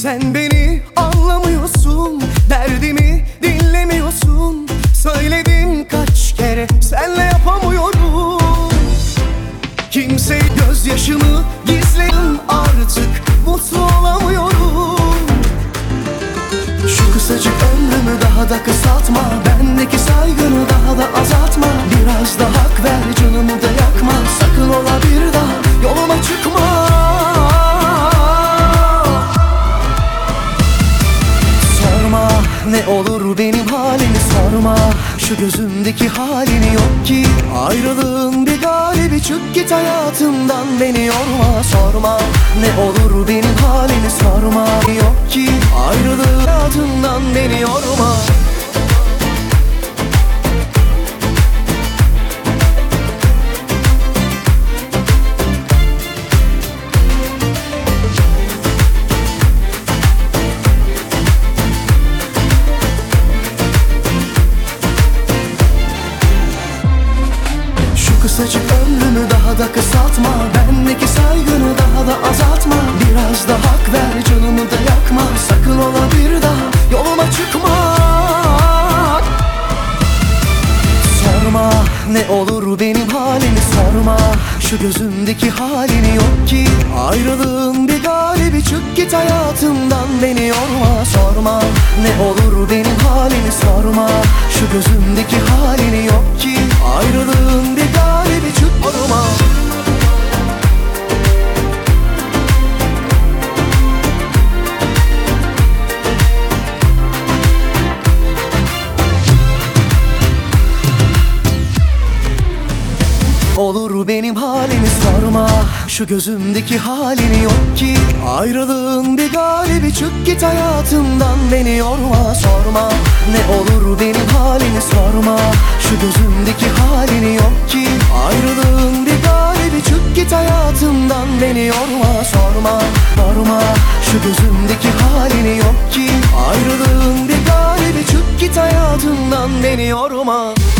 Sen beni anlamıyorsun, derdimi dinlemiyorsun. Söyledim kaç kere, senle yapamıyorum. Kimse gözyaşımı gizledim, artık mutlu olamıyorum. Şu kısacık ömrümü daha da kısaltma, bendeki saygını daha da azaltma. Biraz da hak ver, canımı da yakma. Sakın ola bir daha yoluma çıkma. Sorma ne olur benim halimi, sorma şu gözümdeki halini. Yok ki ayrılığın bir galibi, çık git hayatımdan, beni yorma. Sorma ne olur benim halimi, sorma. Yok ki ayrılığın hayatımdan, beni yorma. Kısacık ömrümü daha da kısaltma, bendeki saygını daha da azaltma. Biraz da hak ver, canımı da yakma. Sakın ola bir daha yoluma çıkma. Sorma ne olur benim halimi, sorma şu gözümdeki halini. Yok ki ayrılığın bir galibi, çık git hayatımdan, beni yorma. Sorma ne olur benim halimi, sorma şu gözümdeki halini. Yok ki ayrılığın bir galibi, çık yorma. Olur benim halimi, sorma şu gözümdeki halini. Yok ki ayrılığın bir galibi, çık git hayatımdan, beni yorma. Sorma ne olur benim halimi, sorma şu gözümdeki halini. Yok ki ayrılığın bir galibi, çık git hayatımdan, beni yorma. Sorma sorma şu gözümdeki halini. Yok ki ayrılığın bir galibi, çık git hayatımdan, beni yorma.